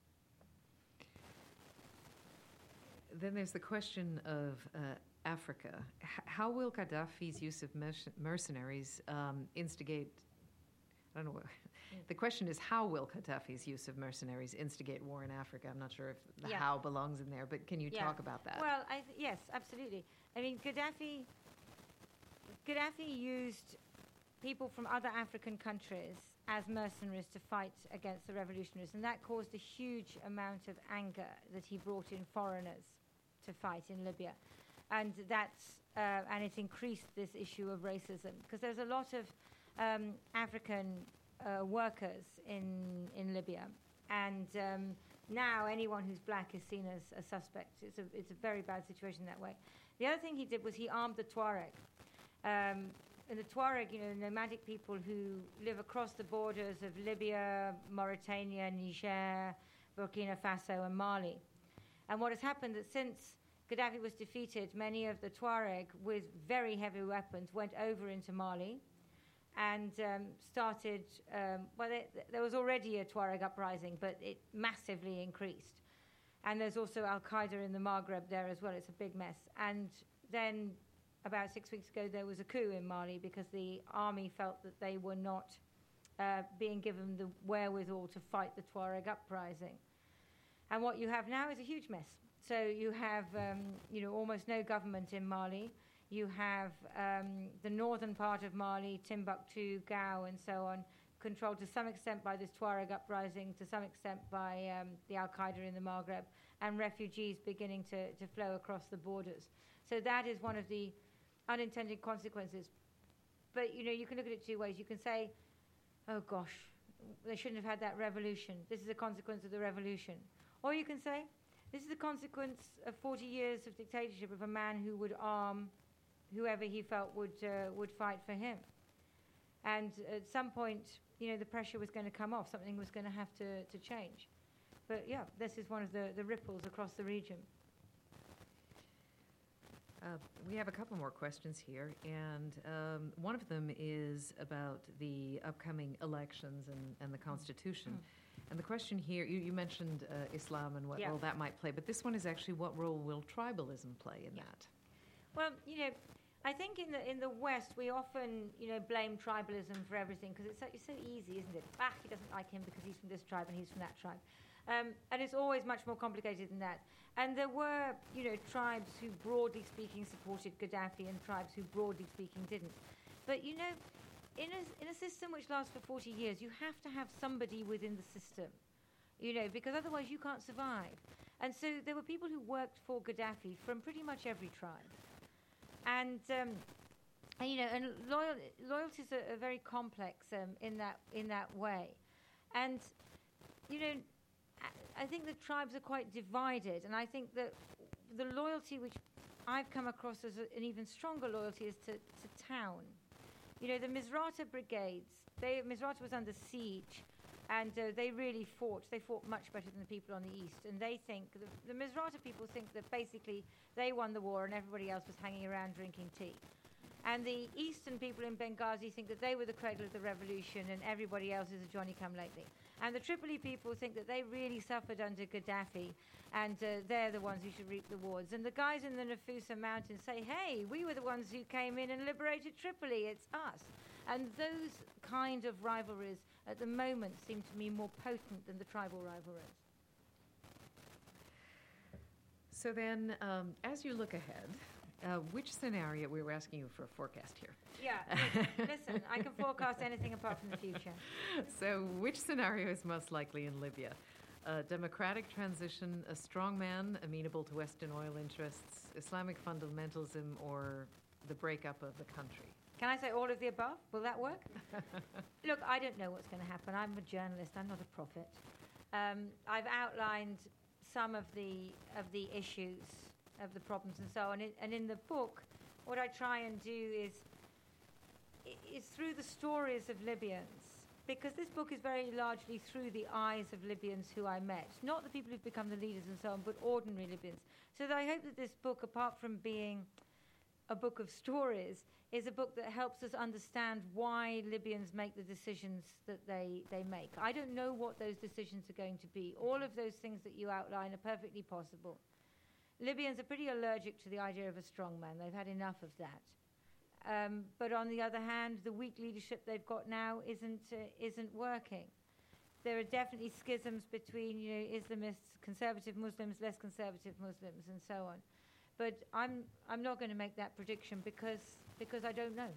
Then there's the question of Africa. How will Gaddafi's use of mercenaries instigate I don't know. The question is, how will Gaddafi's use of mercenaries instigate war in Africa? I'm not sure if the how belongs in there, but can you talk about that? Well, yes, absolutely. I mean, Gaddafi used people from other African countries as mercenaries to fight against the revolutionaries, and that caused a huge amount of anger that he brought in foreigners to fight in Libya, and it increased this issue of racism, because there's a lot of African workers in Libya, and now anyone who's black is seen as a suspect. It's a very bad situation that way. The other thing he did was he armed the Tuareg. And the Tuareg, nomadic people who live across the borders of Libya, Mauritania, Niger, Burkina Faso, and Mali. And what has happened is since Gaddafi was defeated, many of the Tuareg with very heavy weapons went over into Mali and started, there was already a Tuareg uprising, but it massively increased. And there's also Al-Qaeda in the Maghreb there as well. It's a big mess. And then about 6 weeks ago, there was a coup in Mali because the army felt that they were not being given the wherewithal to fight the Tuareg uprising. And what you have now is a huge mess. So you have, almost no government in Mali. You have the northern part of Mali, Timbuktu, Gao, and so on, controlled to some extent by this Tuareg uprising, to some extent by the Al-Qaeda in the Maghreb, and refugees beginning to flow across the borders. So that is one of the unintended consequences. But, you can look at it two ways. You can say, oh, gosh, they shouldn't have had that revolution. This is a consequence of the revolution. Or you can say, this is a consequence of 40 years of dictatorship of a man who would arm whoever he felt would fight for him. And at some point, the pressure was going to come off. Something was going to have to change. But, yeah, this is one of the ripples across the region. We have a couple more questions here, and one of them is about the upcoming elections and the Constitution. And the question here, you mentioned Islam and what role that might play, but this one is actually, what role will tribalism play in that? Well, I think in the West we often blame tribalism for everything because it's so easy, isn't it? He doesn't like him because he's from this tribe and he's from that tribe. And it's always much more complicated than that. And there were, tribes who, broadly speaking, supported Gaddafi and tribes who, broadly speaking, didn't. But, in a system which lasts for 40 years, you have to have somebody within the system, because otherwise you can't survive. And so there were people who worked for Gaddafi from pretty much every tribe. And loyalties are very complex in that way. And, I think the tribes are quite divided, and I think that the loyalty which I've come across as an even stronger loyalty is to town. The Misrata brigades, Misrata was under siege, and they really fought. They fought much better than the people on the east, and they think, the Misrata people think that basically they won the war and everybody else was hanging around drinking tea. And the eastern people in Benghazi think that they were the cradle of the revolution and everybody else is a Johnny-come-lately. And the Tripoli people think that they really suffered under Gaddafi and they're the ones who should reap the rewards. And the guys in the Nafusa mountains say, hey, we were the ones who came in and liberated Tripoli, it's us. And those kind of rivalries at the moment seem to me more potent than the tribal rivalries. So then, as you look ahead, which scenario, we were asking you for a forecast here. Yeah, listen, I can forecast anything apart from the future. So which scenario is most likely in Libya? A democratic transition, a strong man amenable to Western oil interests, Islamic fundamentalism, or the breakup of the country? Can I say all of the above? Will that work? Look, I don't know what's going to happen. I'm a journalist. I'm not a prophet. I've outlined some of the issues, of the problems and so on. And in the book, what I try and do is through the stories of Libyans, because this book is very largely through the eyes of Libyans who I met, not the people who've become the leaders and so on, but ordinary Libyans. So that I hope that this book, apart from being a book of stories, is a book that helps us understand why Libyans make the decisions that they make. I don't know what those decisions are going to be. All of those things that you outline are perfectly possible. Libyans are pretty allergic to the idea of a strong man. They've had enough of that. But on the other hand, the weak leadership they've got now isn't working. There are definitely schisms between, Islamists, conservative Muslims, less conservative Muslims, and so on. But I'm not going to make that prediction because I don't know.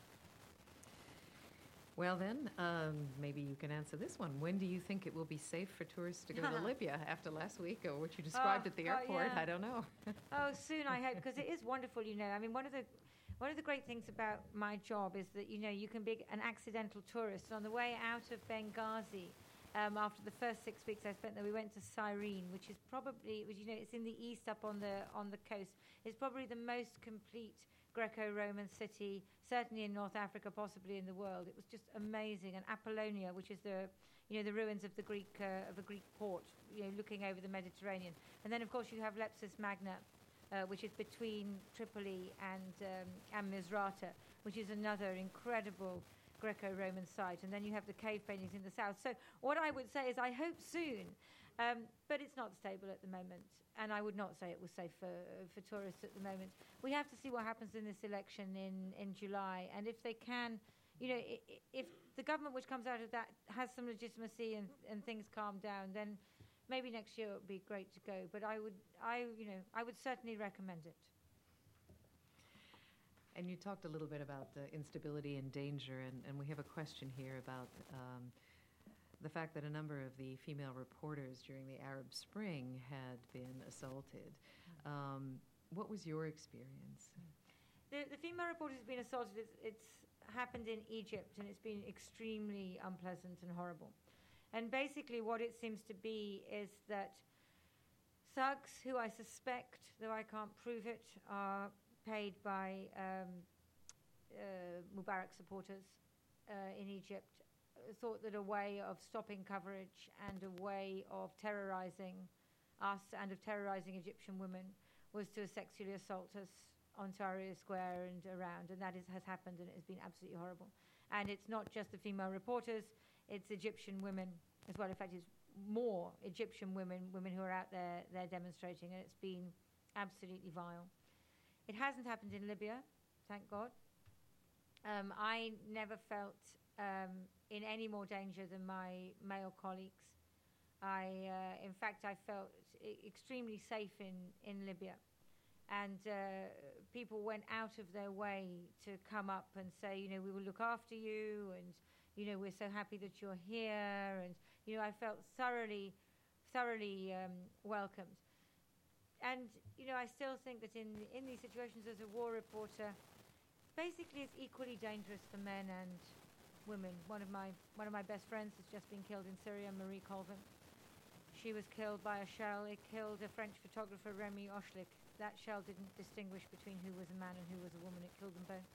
Well then, maybe you can answer this one. When do you think it will be safe for tourists to go to Libya after last week, or what you described at the airport? Yeah. I don't know. Soon, I hope, because it is wonderful. I mean, one of the great things about my job is that you can be an accidental tourist. On the way out of Benghazi, after the first 6 weeks I spent there, we went to Cyrene, which is probably, it's in the east up on the coast. It's probably the most complete Greco-Roman city, certainly in North Africa, possibly in the world. It was just amazing. And Apollonia, which is the ruins of the Greek port, looking over the Mediterranean. And then, of course, you have Leptis Magna, which is between Tripoli and Misrata, which is another incredible Greco-Roman site. And then you have the cave paintings in the south. So what I would say is I hope soon, but it's not stable at the moment. And I would not say it was safe for tourists at the moment. We have to see what happens in this election in July. And if they can, if the government which comes out of that has some legitimacy and things calm down, then maybe next year it would be great to go. But I would certainly recommend it. And you talked a little bit about instability and danger, and we have a question here about the fact that a number of the female reporters during the Arab Spring had been assaulted. What was your experience? The female reporters have been assaulted. It's happened in Egypt, and it's been extremely unpleasant and horrible. And basically what it seems to be is that thugs, who I suspect, though I can't prove it, are paid by Mubarak supporters in Egypt, thought that a way of stopping coverage and a way of terrorizing us and of terrorizing Egyptian women was to sexually assault us on Tahrir Square and around, and that has happened, and it has been absolutely horrible. And it's not just the female reporters, it's Egyptian women as well. In fact, it's more Egyptian women who are out there demonstrating, and it's been absolutely vile. It hasn't happened in Libya, thank God. I never felt in any more danger than my male colleagues. In fact, I felt extremely safe in Libya. And people went out of their way to come up and say, we will look after you, and, we're so happy that you're here. And, I felt thoroughly welcomed. And, I still think that in these situations as a war reporter, basically it's equally dangerous for men and women. One of my best friends has just been killed in Syria, Marie Colvin. She was killed by a shell. It killed a French photographer, Remy Ochlik. That shell didn't distinguish between who was a man and who was a woman. It killed them both.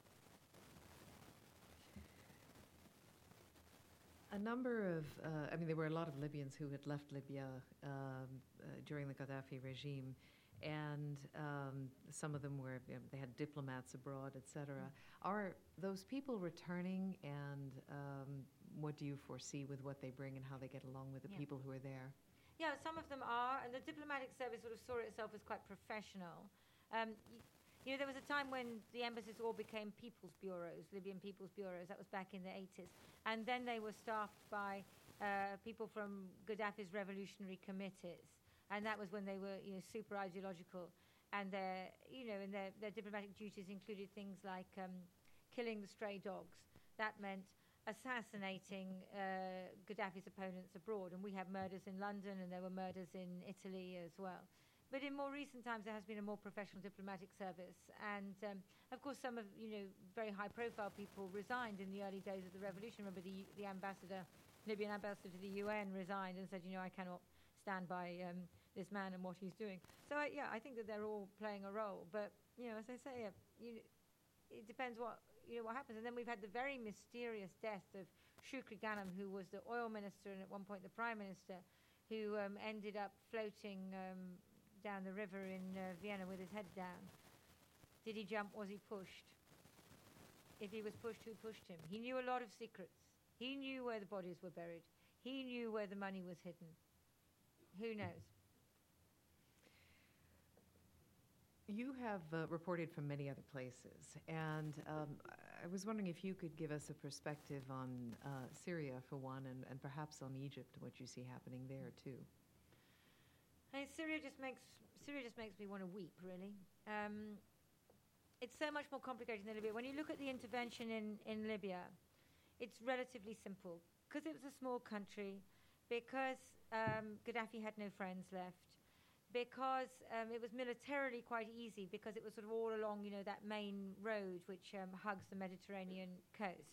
A number of, there were a lot of Libyans who had left Libya during the Gaddafi regime, and some of them were, they had diplomats abroad, etc. Are those people returning, and what do you foresee with what they bring and how they get along with the people who are there? Yeah, some of them are, and the diplomatic service sort of saw itself as quite professional. There was a time when the embassies all became people's bureaus, Libyan people's bureaus. That was back in the 80s. And then they were staffed by people from Gaddafi's revolutionary committees. And that was when they were, super ideological. And their diplomatic duties included things like killing the stray dogs. That meant assassinating Gaddafi's opponents abroad. And we have murders in London, and there were murders in Italy as well. But in more recent times, there has been a more professional diplomatic service. And, of course, some of, very high-profile people resigned in the early days of the revolution. Remember, the Libyan ambassador to the UN resigned and said, I cannot stand by this man and what he's doing. So, I think that they're all playing a role. But, as I say, it depends what happens. And then we've had the very mysterious death of Shukri Ghanem, who was the oil minister and at one point the prime minister, who ended up floating down the river in Vienna with his head down. Did he jump? Was he pushed? If he was pushed, who pushed him? He knew a lot of secrets. He knew where the bodies were buried. He knew where the money was hidden. Who knows? You have reported from many other places, and I was wondering if you could give us a perspective on Syria, for one, and perhaps on Egypt, what you see happening there, too. Hey, Syria just makes me want to weep, really. It's so much more complicated than Libya. When you look at the intervention in Libya, it's relatively simple. Because it was a small country, because Gaddafi had no friends left, because it was militarily quite easy, because it was sort of all along, that main road which hugs the Mediterranean coast.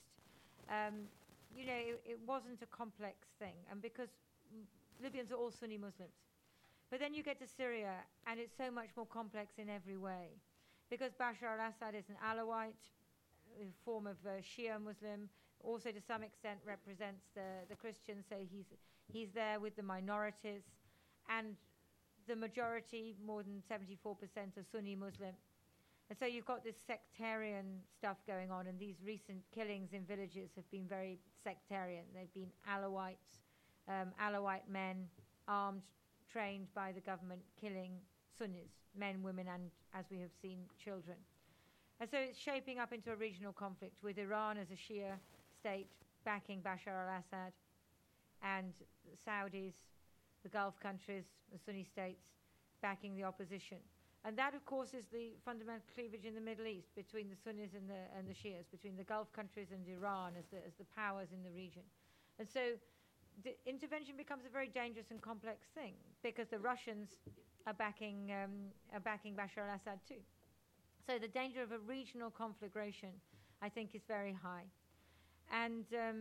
It wasn't a complex thing, and because Libyans are all Sunni Muslims. But then you get to Syria, and it's so much more complex in every way, because Bashar al-Assad is an Alawite, a form of Shia Muslim, also to some extent represents the Christians, so he's there with the minorities, and the majority, more than 74%, are Sunni Muslim. And so you've got this sectarian stuff going on, and these recent killings in villages have been very sectarian. They've been Alawite men, armed, trained by the government, killing Sunnis, men, women, and, as we have seen, children. And so it's shaping up into a regional conflict with Iran as a Shia state backing Bashar al-Assad, and the Saudis, the Gulf countries, the Sunni states, backing the opposition. And that, of course, is the fundamental cleavage in the Middle East between the Sunnis and the Shias, between the Gulf countries and Iran as the powers in the region. And so the intervention becomes a very dangerous and complex thing, because the Russians are backing Bashar al-Assad too. So the danger of a regional conflagration, I think, is very high. And,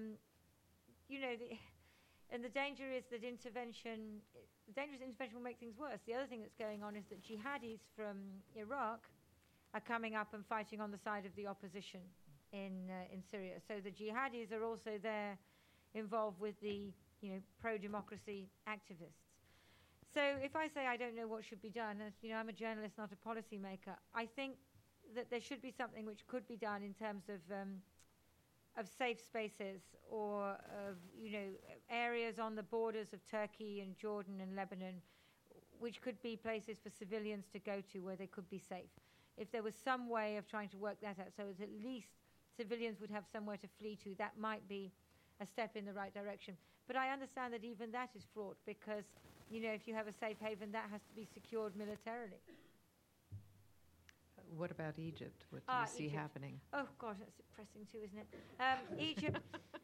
the danger is that intervention will make things worse. The other thing that's going on is that jihadis from Iraq are coming up and fighting on the side of the opposition in Syria. So the jihadis are also there, involved with the pro-democracy activists. So if I say I don't know what should be done, as I'm a journalist, not a policymaker, I think that there should be something which could be done in terms of safe spaces, or of areas on the borders of Turkey and Jordan and Lebanon, which could be places for civilians to go to where they could be safe. If there was some way of trying to work that out, so as at least civilians would have somewhere to flee to, that might be a step in the right direction. But I understand that even that is fraught, because if you have a safe haven, that has to be secured militarily. What about Egypt? What do you see Egypt. happening? Oh, gosh, that's depressing too, isn't it? Egypt.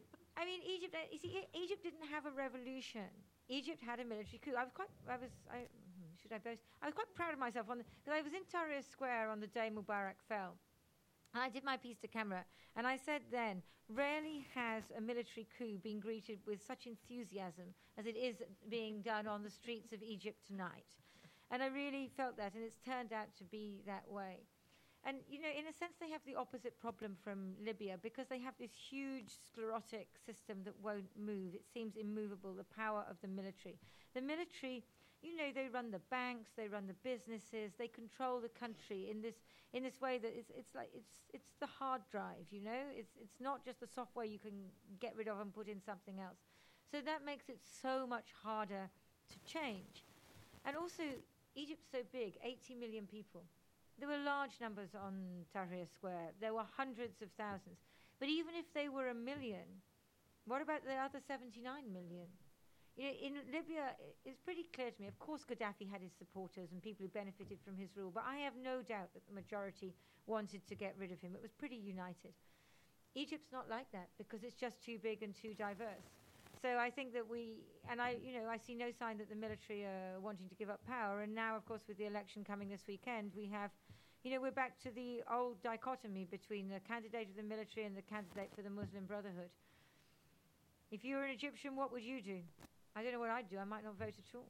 Egypt didn't have a revolution. Egypt had a military coup. I was quite proud of myself because I was in Tahrir Square on the day Mubarak fell. I did my piece to camera, and I said then, rarely has a military coup been greeted with such enthusiasm as it is being done on the streets of Egypt tonight. And I really felt that, and it's turned out to be that way. And, in a sense, they have the opposite problem from Libya, because they have this huge sclerotic system that won't move. It seems immovable, the power of the military. The military, they run the banks, they run the businesses, they control the country in this way that it's the hard drive, It's not just the software you can get rid of and put in something else. So that makes it so much harder to change. And also, Egypt's so big, 80 million people. There were large numbers on Tahrir Square. There were hundreds of thousands. But even if they were 1 million, what about the other 79 million? In Libya, it's pretty clear to me. Of course, Gaddafi had his supporters and people who benefited from his rule, but I have no doubt that the majority wanted to get rid of him. It was pretty united. Egypt's not like that, because it's just too big and too diverse. So I think that I see no sign that the military are wanting to give up power. And now, of course, with the election coming this weekend, we have, we're back to the old dichotomy between the candidate of the military and the candidate for the Muslim Brotherhood. If you were an Egyptian, what would you do? I don't know what I'd do. I might not vote at all.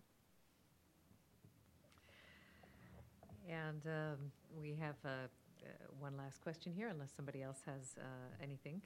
And we have one last question here, unless somebody else has anything.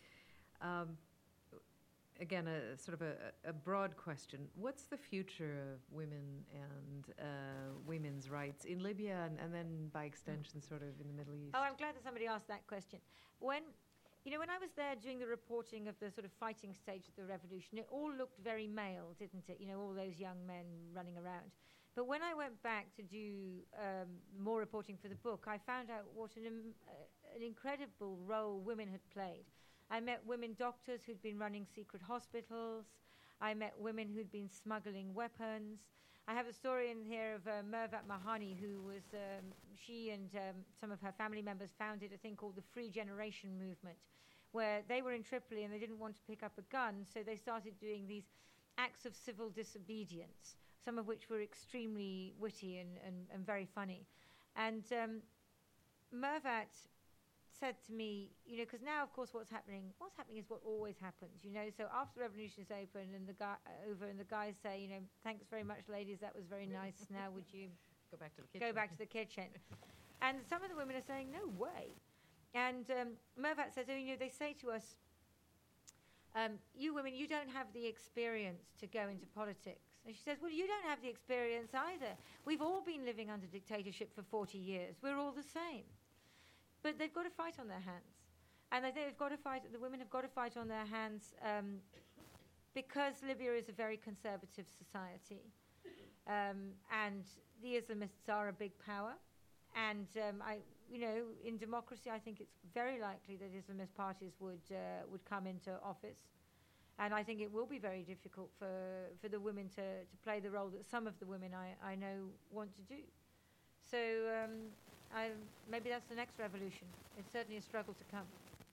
Again, a sort of a broad question. What's the future of women and women's rights in Libya and then by extension sort of in the Middle East? Oh, I'm glad that somebody asked that question. When I was there doing the reporting of the sort of fighting stage of the revolution, it all looked very male, didn't it? All those young men running around. But when I went back to do more reporting for the book, I found out what an incredible role women had played. I met women doctors who'd been running secret hospitals. I met women who'd been smuggling weapons. I have a story in here of Mervat Mahani, who was, she and some of her family members founded a thing called the Free Generation Movement, where they were in Tripoli and they didn't want to pick up a gun, so they started doing these acts of civil disobedience, some of which were extremely witty and very funny. And Mervat said to me, because now, of course, what's happening is what always happens, So after the revolution is over and the guys say, thanks very much, ladies, that was very nice. Now would you go back to the kitchen? Go back to the kitchen. And some of the women are saying, no way. And Mervat says, they say to us, you women, you don't have the experience to go into politics. And she says, well, you don't have the experience either. We've all been living under dictatorship for 40 years. We're all the same. But they've got to fight on their hands. And I think the women have got to fight on their hands because Libya is a very conservative society. And the Islamists are a big power. And, in democracy, I think it's very likely that Islamist parties would come into office. And I think it will be very difficult for the women to play the role that some of the women I know want to do. So maybe that's the next revolution. It's certainly a struggle to come.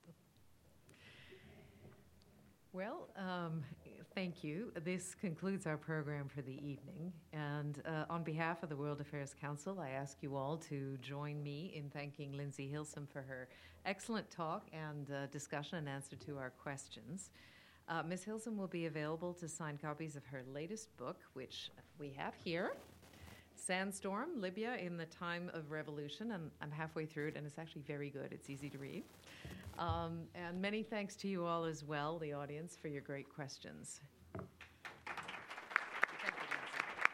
Well, thank you. This concludes our program for the evening. And on behalf of the World Affairs Council, I ask you all to join me in thanking Lindsay Hilsum for her excellent talk and discussion and answer to our questions. Ms. Hilsum will be available to sign copies of her latest book, which we have here, Sandstorm, Libya in the Time of Revolution, and I'm halfway through it, and it's actually very good. It's easy to read. And many thanks to you all as well, the audience, for your great questions.